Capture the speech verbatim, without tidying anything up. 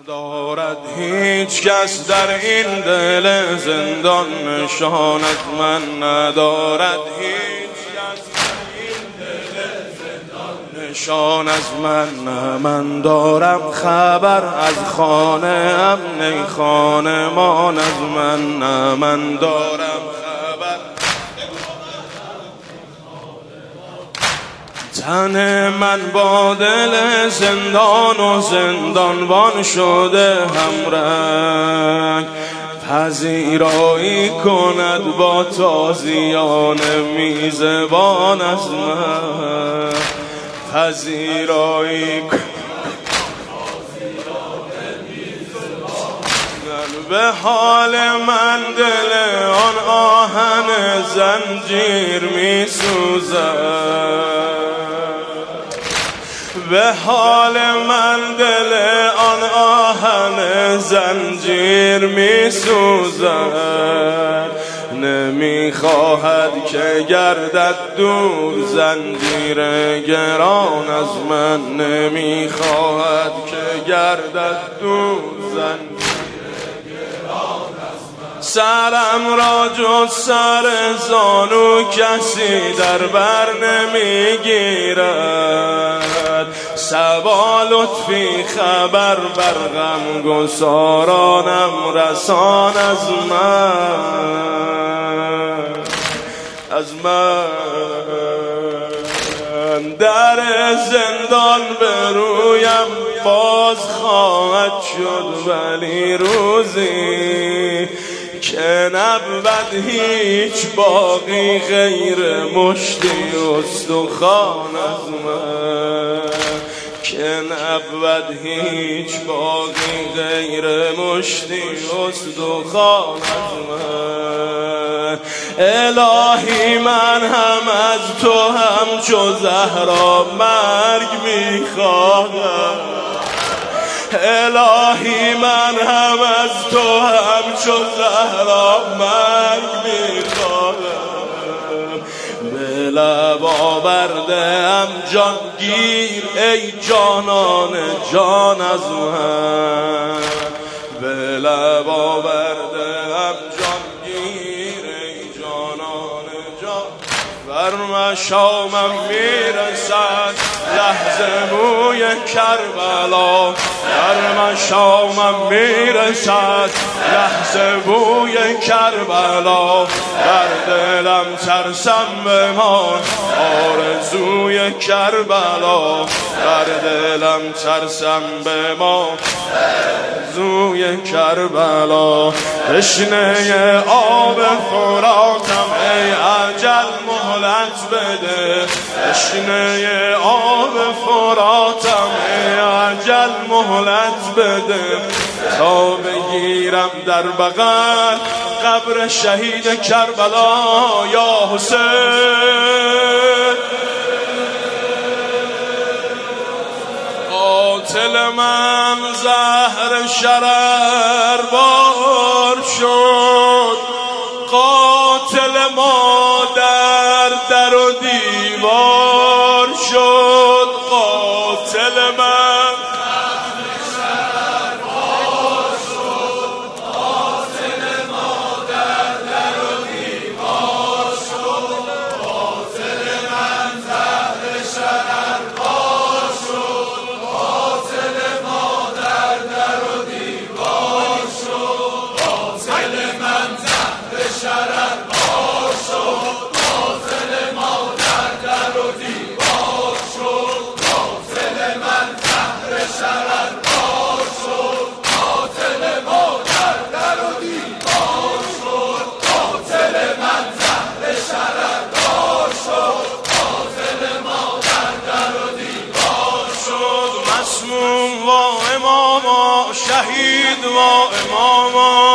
ندارد هیچ کس در این دل زندان نشانت من ندارد هیچ کس در این دل زندان نشان از من من دارم خبر از خانه امن خانمان از من من دارم تن من با دل زندان و زندانبان شده همرنگ پذیرایی کند با تازیان میزبان از من پذیرایی به حال من دل آن آهن زنجیر می سوزد به حال من دل آن آهن زنجیر می سوزد نمی خواهد که گردد دور زنجیر گران از من نمی خواهد که گردد دور زنجیر سرم را جز سر زانو کسی در بر نمیگیرد صبا لطفی خبر بر غم گسارانم رسان از من از من در زندان به رویم باز خواهد شد ولی روزی که نبود هیچ باقی غیر مشتی استخوان از من که نبود هیچ باقی غیر مشتی استخوان از من الهی من هم از تو همچو زهرا مرگ میخواهم الهی من هم از تو همچو زهرا مرگ میخواهم به لب آورده‌ام جان گیر ای جانان جان از من به لب آورده‌ام جان گیر ای جانان جان بر مشامم میرسد لحظه موی کربلا در مشامم میرسد لحظه بوی کربلا در دلم ترسم بمان آرزوی کربلا در دلم ترسم بمان آرزوی کربلا تشنه آب فراتم ای اجل مهلت بده تشنه آب فراتم ای اجل مهلت بده تا بگیرم در بغل قبر شهید کربلا یا حسین قاتل من زهر شرر بار شد قاتل ما در در و دیوار شد قاتل من شهید و اماما